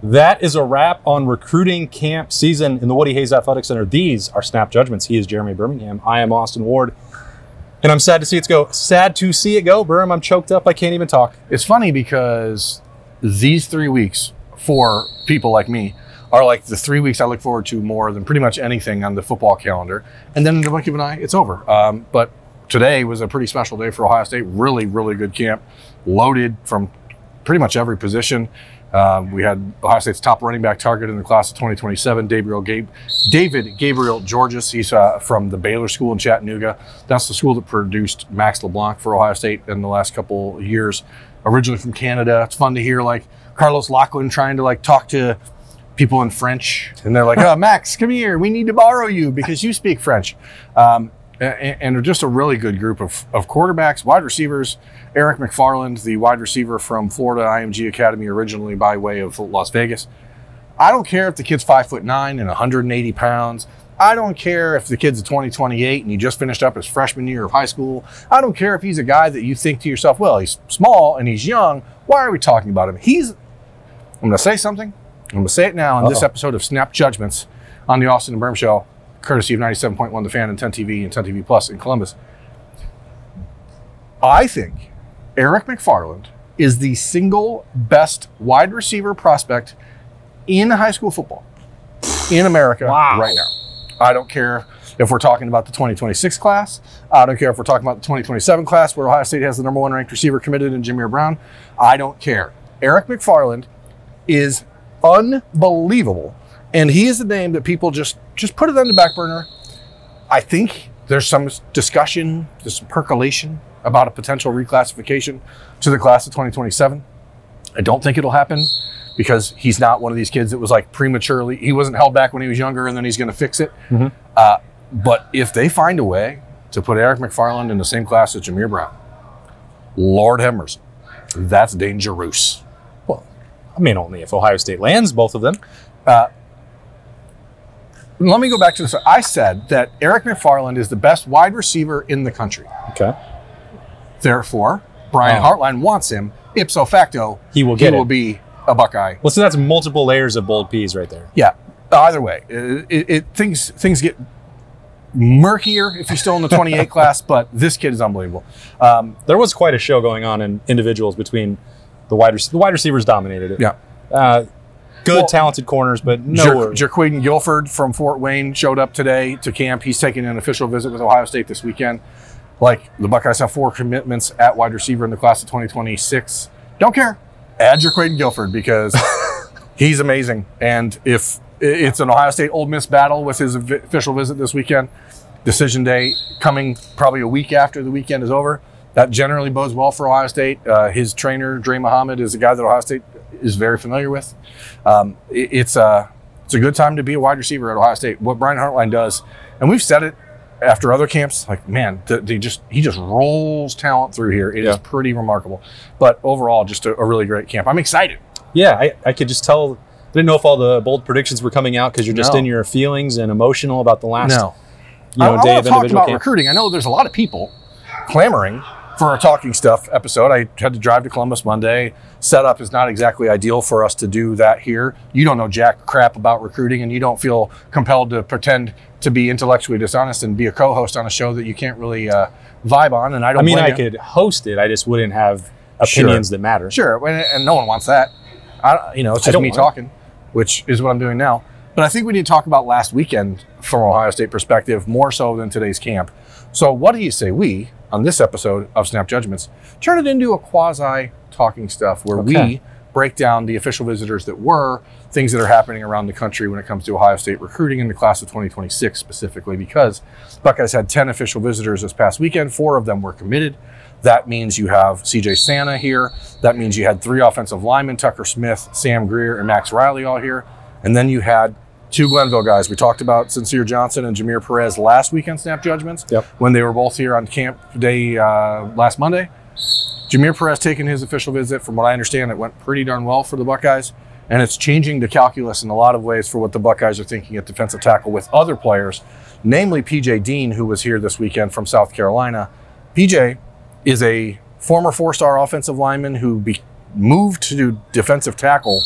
That is a wrap on recruiting camp season in the Woody Hayes Athletic Center. These are Snap Judgments. He is Jeremy Birmingham. I am Austin Ward. And I'm sad to see it go. Sad to see it go, Birm. I'm choked up. I can't even talk. It's funny because these 3 weeks for people like me are like the 3 weeks I look forward to more than pretty much anything on the football calendar. And then in the blink of an eye, it's over. But today was a pretty special day for Ohio State. Really, really good camp. Loaded from pretty much every position. We had Ohio State's top running back target in the class of 2027, David Gabriel Georges. He's from the Baylor School in Chattanooga. That's the school that produced Max LeBlanc for Ohio State in the last couple of years. Originally from Canada. It's fun to hear like Carlos Lachlan trying to like talk to people in French. And they're like, oh, Max, come here. We need to borrow you because you speak French. And they're just a really good group of quarterbacks, wide receivers. Eric McFarland, the wide receiver from Florida IMG Academy, originally by way of Las Vegas. I don't care if the kid's 5'9" and 180 pounds. I don't care if the kid's a 2028 and he just finished up his freshman year of high school. I don't care if he's a guy that you think to yourself, well, he's small and he's young. Why are we talking about him? I'm going to say something. I'm going to say it now in this episode of Snap Judgments on the Austin and Birm Show, courtesy of 97.1 The Fan and 10 TV and 10 TV Plus in Columbus. I think Eric McFarland is the single best wide receiver prospect in high school football in America right now. I don't care if we're talking about the 2026 class. I don't care if we're talking about the 2027 class where Ohio State has the number one ranked receiver committed in Jameer Brown. I don't care. Eric McFarland is unbelievable. And he is the name that people just put it on the back burner. I think there's some discussion, there's some percolation about a potential reclassification to the class of 2027. I don't think it'll happen because he's not one of these kids that was like prematurely, he wasn't held back when he was younger and then he's going to fix it. Mm-hmm. But if they find a way to put Eric McFarland in the same class as Jameer Brown, Lord have mercy, that's dangerous. Well, I mean, only if Ohio State lands both of them. Let me go back to this. I said that Eric McFarland is the best wide receiver in the country. Okay. Therefore, Brian Hartline wants him. Ipso facto, he will be a Buckeye. Well, so that's multiple layers of bold peas right there. Yeah. Either way, things get murkier if you're still in the 28 class, but this kid is unbelievable. There was quite a show going on in individuals between the wide receivers dominated it. Yeah. Talented corners, but no. Jaquaden Guilford from Fort Wayne showed up today to camp. He's taking an official visit with Ohio State this weekend. Like, the Buckeyes have 4 commitments at wide receiver in the class of 2026. Don't care. Add Jaquaden Guilford because he's amazing. And if it's an Ohio State Ole Miss battle with his official visit this weekend, decision day coming probably a week after the weekend is over, that generally bodes well for Ohio State. His trainer, Dre Muhammad, is a guy that Ohio State is very familiar with. It's a good time to be a wide receiver at Ohio State. What Brian Hartline does, and we've said it after other camps, like, man, he just rolls talent through here. It is pretty remarkable. But overall, just a really great camp. I'm excited. Yeah, I could just tell. I didn't know if all the bold predictions were coming out because you're just in your feelings and emotional about the last day of individual talk about camp. Recruiting. I know there's a lot of people clamoring for a Talking Stuff episode. I had to drive to Columbus Monday. Setup is not exactly ideal for us to do that here. You don't know jack crap about recruiting, and you don't feel compelled to pretend to be intellectually dishonest and be a co-host on a show that you can't really vibe on. And I could host it. I just wouldn't have opinions that matter. Sure, and no one wants that. It's just me talking, which is what I'm doing now. But I think we need to talk about last weekend from Ohio State perspective more so than today's camp. So what do you say we, on this episode of Snap Judgments, turn it into a quasi-Talking Stuff where we break down the official visitors that were, things that are happening around the country when it comes to Ohio State recruiting in the class of 2026 specifically, because Buckeyes had 10 official visitors this past weekend. 4 of them were committed. That means you have CJ Santa here. That means you had 3 offensive linemen, Tucker Smith, Sam Greer, and Max Riley all here. And then you had 2 Glenville guys. We talked about Sincere Johnson and Jameer Perez last weekend, Snap Judgments, when they were both here on camp day last Monday. Jameer Perez taking his official visit. From what I understand, it went pretty darn well for the Buckeyes. And it's changing the calculus in a lot of ways for what the Buckeyes are thinking at defensive tackle with other players, namely P.J. Dean, who was here this weekend from South Carolina. P.J. is a former 4-star offensive lineman who moved to defensive tackle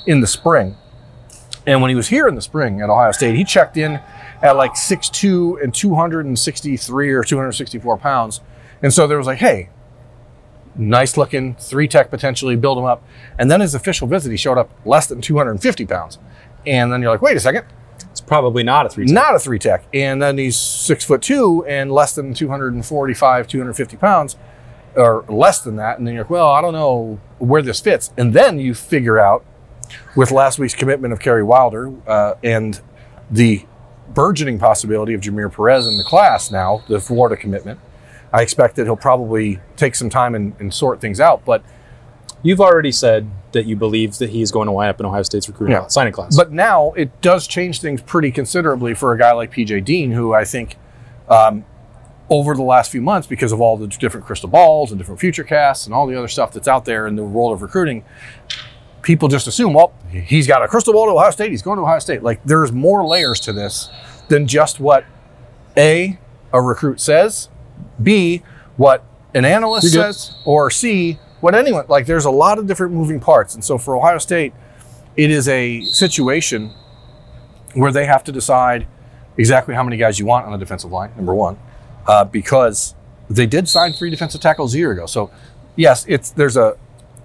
in the spring. And when he was here in the spring at Ohio State, he checked in at like 6'2" and 263 or 264 pounds. And so there was like, hey, nice looking, 3-tech potentially, build him up. And then his official visit, he showed up less than 250 pounds. And then you're like, wait a second. It's probably not a 3-tech. Not a 3-tech. And then he's 6'2" and less than 245, 250 pounds, or less than that. And then you're like, well, I don't know where this fits. And then you figure out, with last week's commitment of Kerry Wilder and the burgeoning possibility of Jameer Perez in the class now, the Florida commitment, I expect that he'll probably take some time and sort things out. But you've already said that you believe that he's going to wind up in Ohio State's recruiting signing class. But now it does change things pretty considerably for a guy like PJ Dean, who I think over the last few months, because of all the different crystal balls and different future casts and all the other stuff that's out there in the world of recruiting, people just assume, well, he's got a crystal ball to Ohio State, he's going to Ohio State. Like, there's more layers to this than just what A, a recruit says, B, what an analyst says, or C, what anyone, like, there's a lot of different moving parts. And so for Ohio State, it is a situation where they have to decide exactly how many guys you want on the defensive line, number one, because they did sign 3 defensive tackles a year ago. So yes, there's a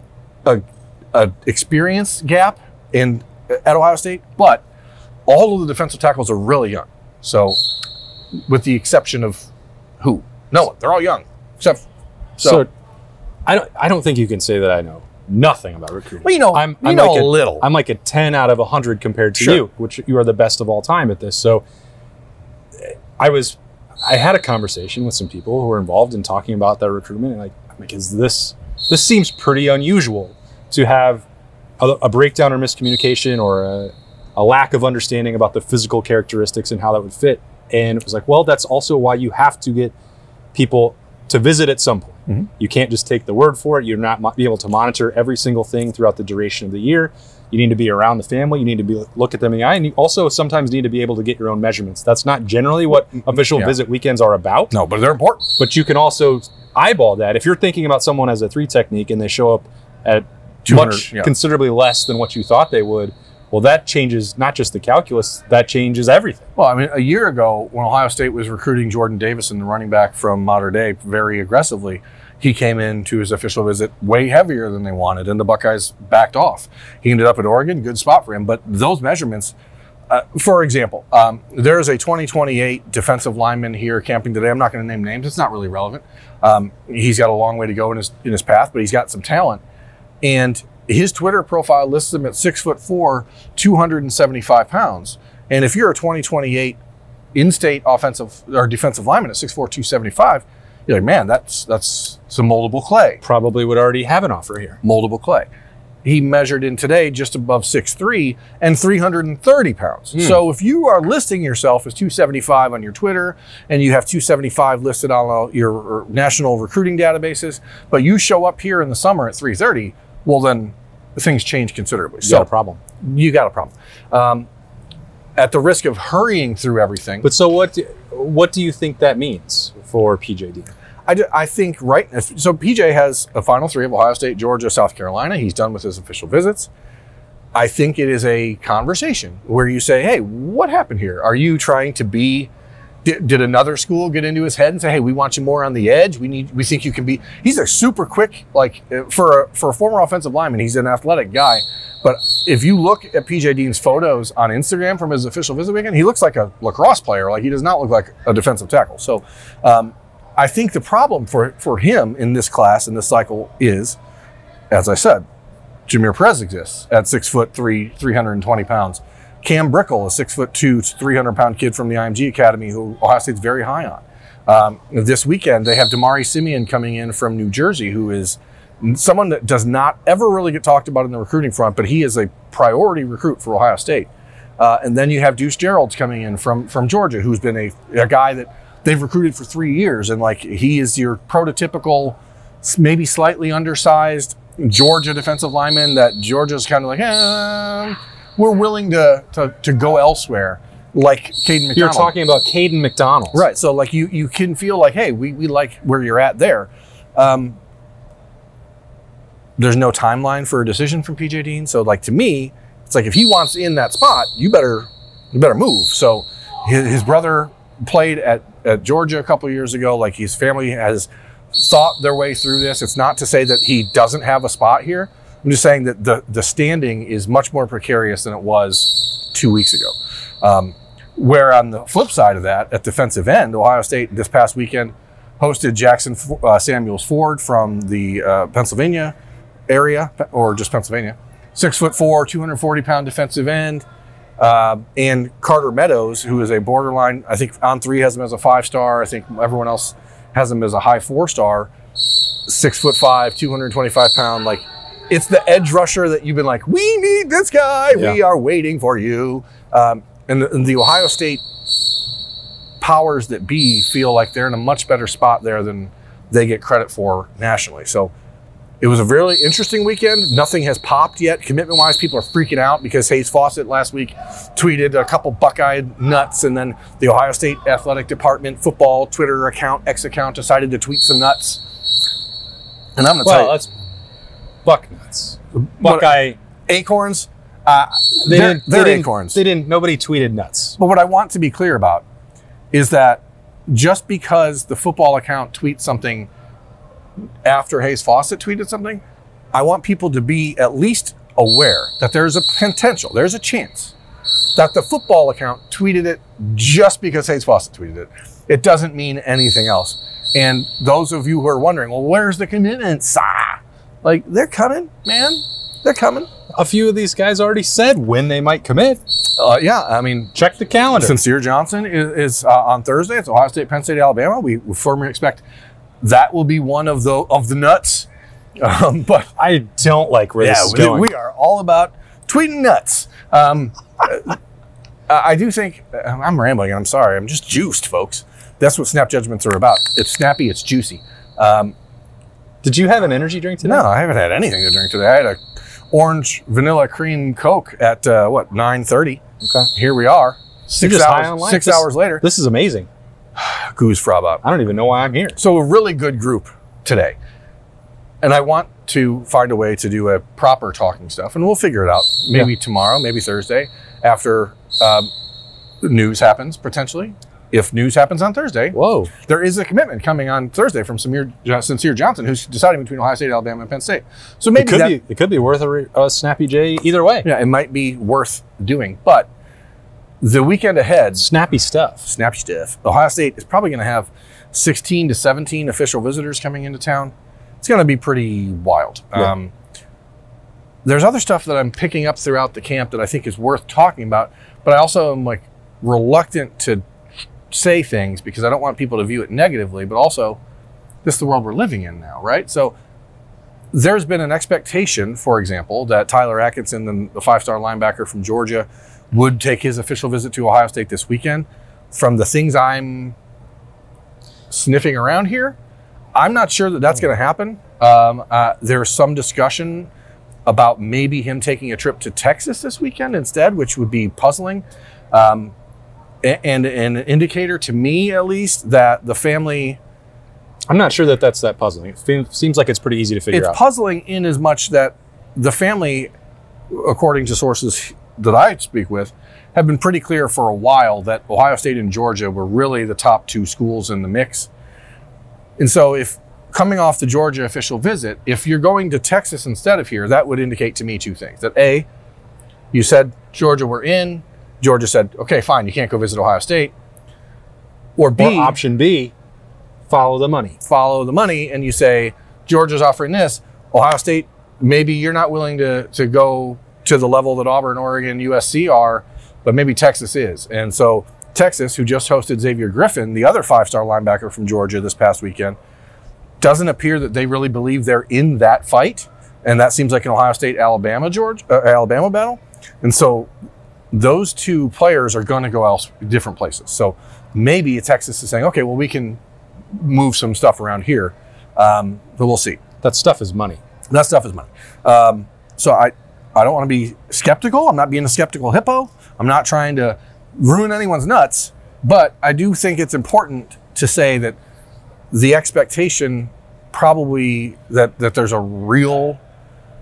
experience gap at Ohio State, but all of the defensive tackles are really young. So, with the exception of who? No one. They're all young. Except so I don't think you can say that I know nothing about recruiting. Well, you know, I'm like a little. I'm like a 10 out of 100 compared to you, which you are the best of all time at this. So, I had a conversation with some people who were involved in talking about that recruitment, and I'm like, this seems pretty unusual to have a breakdown or miscommunication or a lack of understanding about the physical characteristics and how that would fit. And it was like, well, that's also why you have to get people to visit at some point. Mm-hmm. You can't just take the word for it. You're not be able to monitor every single thing throughout the duration of the year. You need to be around the family. You need to look at them in the eye. And you also sometimes need to be able to get your own measurements. That's not generally what official visit weekends are about. No, but they're important. But you can also eyeball that. If you're thinking about someone as a 3 technique and they show up at much considerably less than what you thought they would, well, that changes not just the calculus, that changes everything. Well, I mean, a year ago when Ohio State was recruiting Jordan Davison, the running back from Mater Dei, very aggressively, he came into his official visit way heavier than they wanted, and the Buckeyes backed off. He ended up at Oregon, good spot for him. But those measurements, for example, there's a 2028 defensive lineman here camping today. I'm not going to name names. It's not really relevant. He's got a long way to go in his path, but he's got some talent. And his Twitter profile lists him at 6'4", 275 pounds. And if you're a 2028 in-state offensive or defensive lineman at 6'4", 275, you're like, man, that's some moldable clay. Probably would already have an offer here. Moldable clay. He measured in today just above 6'3" and 330 pounds. So if you are listing yourself as 275 on your Twitter and you have 275 listed on your national recruiting databases, but you show up here in the summer at 330, well, then things change considerably. You got a problem. You got a problem. At the risk of hurrying through everything. But so what do you think that means for PJ Dean? I think so PJ has a Final 3 of Ohio State, Georgia, South Carolina. He's done with his official visits. I think it is a conversation where you say, hey, what happened here? Are you trying to be... Did another school get into his head and say, hey, we want you more on the edge? We think you can be... He's a super quick, for a former offensive lineman, he's an athletic guy. But if you look at PJ Dean's photos on Instagram from his official visit weekend, he looks like a lacrosse player. Like, he does not look like a defensive tackle. So I think the problem for him in this class, in this cycle is, as I said, Jameer Perez exists at 6'3", 320 pounds. Cam Brickle, a 6'2", 300-pound kid from the IMG Academy, who Ohio State's very high on. This weekend, they have Damari Simeon coming in from New Jersey, who is someone that does not ever really get talked about in the recruiting front, but he is a priority recruit for Ohio State. And then you have Deuce Gerald's coming in from Georgia, who's been a guy that they've recruited for 3 years, and he is your prototypical, maybe slightly undersized Georgia defensive lineman that Georgia's kind of like, we're willing to go elsewhere, like Caden McDonald. You're talking about Caden McDonald. Right, so you can feel like, hey, we like where you're at there. There's no timeline for a decision from PJ Dean, so to me, It's like if he wants in that spot, you better move. So his brother played at Georgia a couple of years ago. Like his family has thought their way through this. It's not to say that he doesn't have a spot here. I'm just saying that the standing is much more precarious than it was 2 weeks ago. Where on the flip side of that, at defensive end, Ohio State this past weekend hosted Jackson Samuels Ford from the Pennsylvania area, or just Pennsylvania. 6'4", 240-pound defensive end. And Carter Meadows, who is a borderline, I think On3 has him as a 5-star. I think everyone else has him as a high 4-star. 6'5", 225-pound. Like, it's the edge rusher that you've been like, we need this guy. Yeah. We are waiting for you. And the Ohio State powers that be feel like they're in a much better spot there than they get credit for nationally. So it was a really interesting weekend. Nothing has popped yet. Commitment-wise, people are freaking out because Hayes Fawcett last week tweeted a couple Buckeye nuts, and then the Ohio State Athletic Department football Twitter account, X account, decided to tweet some nuts. And I'm going to tell you. Well, that's Buck nuts. Buckeye Acorns. They're acorns. Nobody tweeted nuts. But what I want to be clear about is that just because the football account tweets something after Hayes Fawcett tweeted something, I want people to be at least aware that there's a potential, there's a chance that the football account tweeted it just because Hayes Fawcett tweeted it. It doesn't mean anything else. And those of you who are wondering, well, where's the commitments? Like, they're coming, man. They're coming. A few of these guys already said when they might commit. Yeah, I mean, check the calendar. Sincere Johnson is on Thursday. It's Ohio State, Penn State, Alabama. We firmly expect that will be one of the nuts. But I don't like where this is going. We are all about tweeting nuts. I do think I'm rambling. I'm sorry. I'm just juiced, folks. That's what snap judgments are about. It's snappy. It's juicy. Did you have an energy drink today? No, I haven't had anything to drink today. I had a orange vanilla cream Coke at 9:30. Okay. Here we are. 6 hours. 6 hours later. This is amazing. Goose frab up. I don't even know why I'm here. So a really good group today. And I want to find a way to do a proper talking stuff, and we'll figure it out. Maybe tomorrow, maybe Thursday, after news happens, potentially. If news happens on Thursday, whoa, there is a commitment coming on Thursday from Sincere Johnson, who's deciding between Ohio State, Alabama, and Penn State. So maybe it could be worth a Snappy J either way. Yeah, it might be worth doing. But the weekend ahead, snappy stuff. Ohio State is probably going to have 16 to 17 official visitors coming into town. It's going to be pretty wild. Yeah. There's other stuff that I'm picking up throughout the camp that I think is worth talking about, but I also am like reluctant to say things because I don't want people to view it negatively, but also this is the world we're living in now, right? So there's been an expectation, for example, that Tyler Atkinson, the 5-star linebacker from Georgia, would take his official visit to Ohio State this weekend. From the things I'm sniffing around here, I'm not sure that that's going to happen. There's some discussion about maybe him taking a trip to Texas this weekend instead, which would be puzzling. And an indicator to me, at least, that the family... I'm not sure that that's that puzzling. It seems like it's pretty easy to figure out. It's puzzling in as much that the family, according to sources that I speak with, have been pretty clear for a while that Ohio State and Georgia were really the top two schools in the mix. And so if coming off the Georgia official visit, if you're going to Texas instead of here, that would indicate to me two things. That A, you said Georgia were in, Georgia said, okay, fine, you can't go visit Ohio State. Or B, or option B, follow the money. Follow the money, and you say, Georgia's offering this. Ohio State, maybe you're not willing to go to the level that Auburn, Oregon, USC are, but maybe Texas is. And so Texas, who just hosted Xavier Griffin, the other 5-star linebacker from Georgia this past weekend, doesn't appear that they really believe they're in that fight. And that seems like an Ohio State-Alabama battle. And so those two players are going to go different places. So maybe Texas is saying, okay, well, we can move some stuff around here, but we'll see. That stuff is money. So I don't want to be skeptical. I'm not being a skeptical hippo. I'm not trying to ruin anyone's nuts, but I do think it's important to say that the expectation probably that there's a real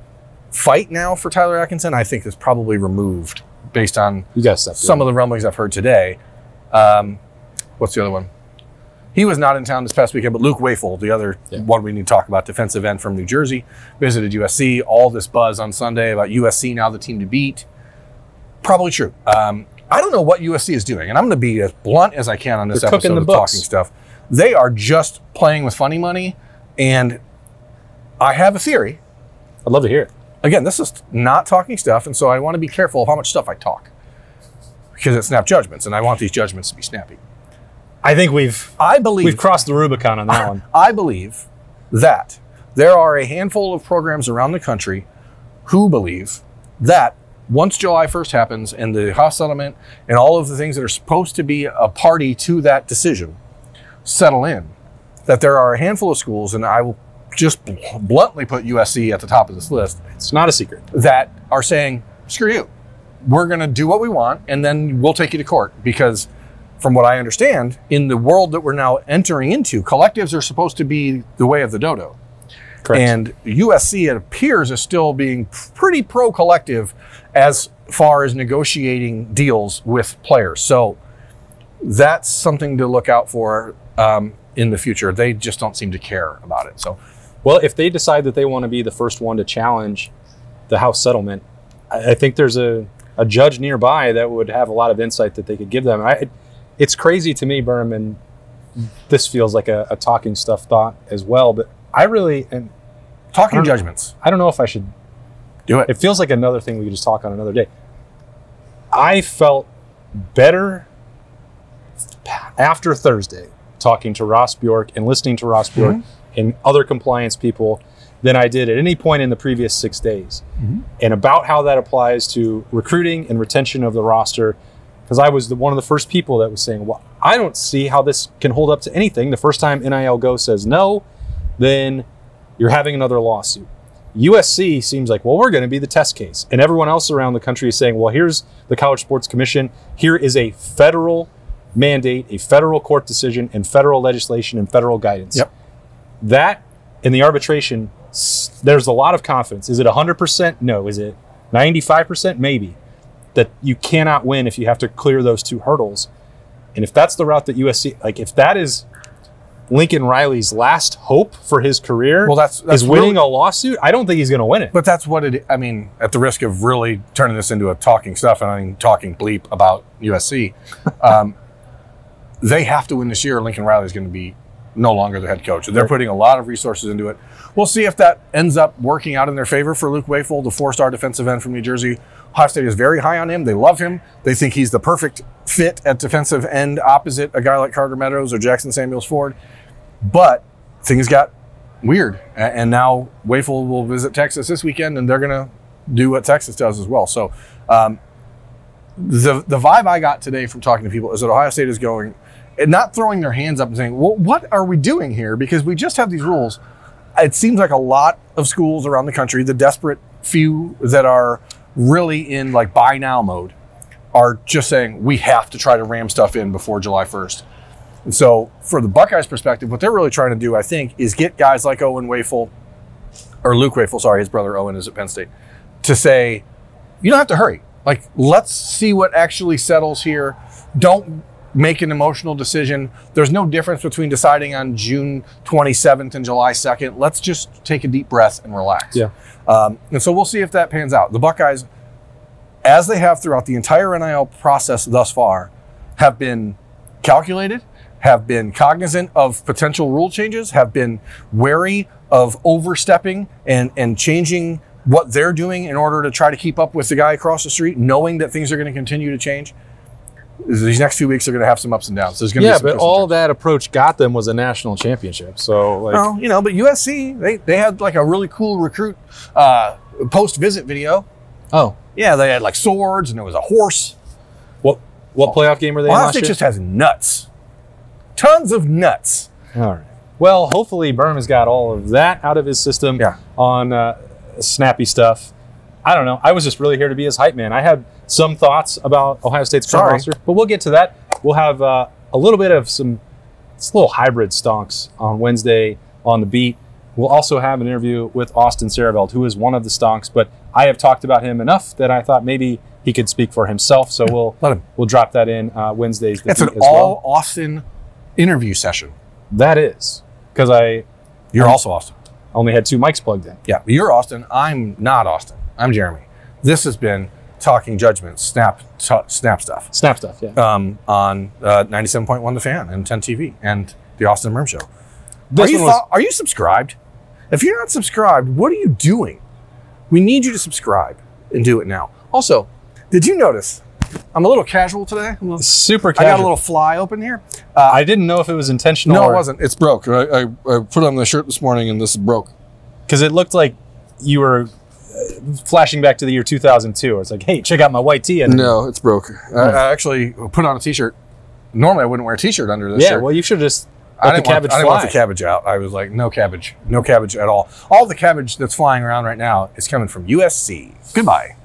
fight now for Tyler Atkinson, I think is probably removed based on You got to some of the rumblings I've heard today. What's the other one? He was not in town this past weekend, but Luke Wafel, the other one we need to talk about, defensive end from New Jersey, visited USC. All this buzz on Sunday about USC now the team to beat. Probably true. I don't know what USC is doing, and I'm going to be as blunt as I can on this episode of Talking Stuff. They are just playing with funny money, and I have a theory. I'd love to hear it. Again, this is not talking stuff, and so I want to be careful of how much stuff I talk because it's snap judgments, and I want these judgments to be snappy. I think we've crossed the Rubicon on that one. I believe that there are a handful of programs around the country who believe that once July 1st happens and the Haas settlement and all of the things that are supposed to be a party to that decision settle in, that there are a handful of schools, and I will just bluntly put USC at the top of this list. It's not a secret. That are saying, screw you. We're going to do what we want, and then we'll take you to court. Because from what I understand, in the world that we're now entering into, collectives are supposed to be the way of the dodo. Correct. And USC, it appears, is still being pretty pro-collective as far as negotiating deals with players. So that's something to look out for in the future. They just don't seem to care about it. So, well, if they decide that they want to be the first one to challenge the House settlement, I think there's a judge nearby that would have a lot of insight that they could give them. It's crazy to me, Berm, and this feels like a talking stuff thought as well, but I really am talking judgments. I don't know if I should do it. It feels like another thing we could just talk on another day. I felt better after Thursday talking to Ross Bjork and listening to Ross Bjork and other compliance people than I did at any point in the previous 6 days. And about how that applies to recruiting and retention of the roster, because I was one of the first people that was saying, well, I don't see how this can hold up to anything. The first time NIL Go says no, then you're having another lawsuit. USC seems like, well, we're going to be the test case. And everyone else around the country is saying, well, here's the College Sports Commission. Here is a federal mandate, a federal court decision, and federal legislation and federal guidance. Yep. That, in the arbitration, there's a lot of confidence. Is it 100%? No. Is it 95%? Maybe. That you cannot win if you have to clear those two hurdles. And if that's the route that USC, like if that is Lincoln Riley's last hope for his career, well, that's is winning a lawsuit, I don't think he's going to win it. But that's what it, I mean, at the risk of really turning this into a talking stuff, and I mean talking bleep about USC, they have to win this year, or Lincoln Riley is going to be no longer the head coach. They're putting a lot of resources into it. We'll see if that ends up working out in their favor for Luke Wafel, the 4-star defensive end from New Jersey. Ohio State is very high on him. They love him. They think he's the perfect fit at defensive end opposite a guy like Carter Meadows or Jackson Samuels Ford. But things got weird. And now Wafel will visit Texas this weekend, and they're going to do what Texas does as well. So the vibe I got today from talking to people is that Ohio State is going and not throwing their hands up and saying, well, what are we doing here? Because we just have these rules. It seems like a lot of schools around the country, the desperate few that are really in like buy now mode, are just saying we have to try to ram stuff in before July 1st. And so for the Buckeyes perspective, what they're really trying to do, I think, is get guys like Luke Wafel, sorry, his brother Owen is at Penn State, to say, you don't have to hurry. Like, let's see what actually settles here. Don't make an emotional decision. There's no difference between deciding on June 27th and July 2nd. Let's just take a deep breath and relax. Yeah. And so we'll see if that pans out. The Buckeyes, as they have throughout the entire NIL process thus far, have been calculated, have been cognizant of potential rule changes, have been wary of overstepping and changing what they're doing in order to try to keep up with the guy across the street, knowing that things are going to continue to change. These next few weeks are going to have some ups and downs. There's going to be some but all that approach got them was a national championship. So, like, well, but USC, they had like a really cool recruit post-visit video. Oh. Yeah, they had like swords and there was a horse. What playoff game were they in Ohio last State year? just has nuts. Tons of nuts. All right. Well, hopefully Berm has got all of that out of his system on snappy stuff. I don't know. I was just really here to be his hype man. I had some thoughts about Ohio State's current roster, but we'll get to that. We'll have a little bit of some little hybrid stonks on Wednesday on the beat. We'll also have an interview with Austin Sareveld, who is one of the stonks, but I have talked about him enough that I thought maybe he could speak for himself. So Let him. we'll drop that in Wednesdays. It's an as well. all Austin interview session. That is because I You're also Austin. only had 2 mics plugged in. Yeah, you're Austin. I'm not Austin. I'm Jeremy. This has been Talking Judgments, Snap stuff. Snap stuff, yeah. On 97.1 The Fan and 10 TV and the Austin Merm Show. This one was, Are you subscribed? If you're not subscribed, what are you doing? We need you to subscribe and do it now. Also, did you notice I'm a little casual today? super I casual. got a little fly open here. I didn't know if it was intentional. No, it wasn't. It's broke. I put it on the shirt this morning and this is broke. Because it looked like you were flashing back to the year 2002. It's like, hey, check out my white tee. And No, it's broke. I actually put on a t-shirt. Normally I wouldn't wear a t-shirt under this yeah, shirt. well, you should just I let the didn't cabbage want fly. the cabbage out. I was like, no cabbage at all. All the cabbage that's flying around right now is coming from USC. Goodbye.